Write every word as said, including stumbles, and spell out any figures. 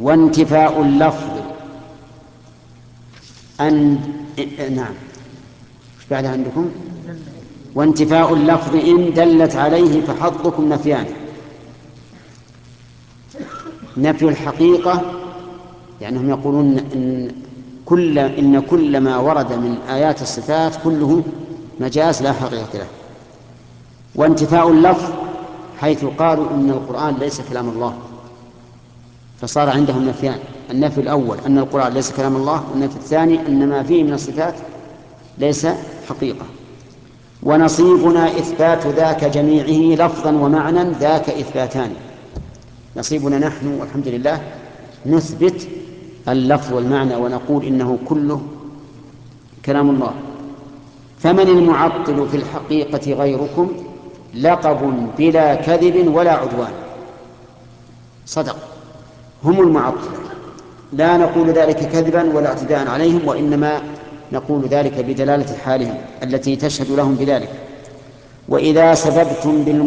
وانتفاء اللفظ أن نعم مش بعد عندكم وانتفاء اللفظ إن دلت عليه فحظكم نفيان. نفي الحقيقة لأنهم يعني يقولون إن كل إن كل ما ورد من آيات الصفات كله مجاز لا حقيقة له. وانتفاء اللفظ حيث قالوا إن القرآن ليس كلام الله، فصار عندهم نفيان: النفي الأول أن القرآن ليس كلام الله، والنفي الثاني أن ما فيه من الصفات ليس حقيقة. ونصيبنا إثبات ذاك جميعه لفظا ومعنى، ذاك إثباتان. نصيبنا نحن والحمد لله نثبت اللفظ والمعنى ونقول إنه كله كلام الله. فمن المعطل في الحقيقة غيركم لقب بلا كذب ولا عدوان. صدق، هم المعطلة، لا نقول ذلك كذبا ولا اعتداء عليهم، وإنما نقول ذلك بدلالة حالهم التي تشهد لهم بذلك. وإذا سببتم بالم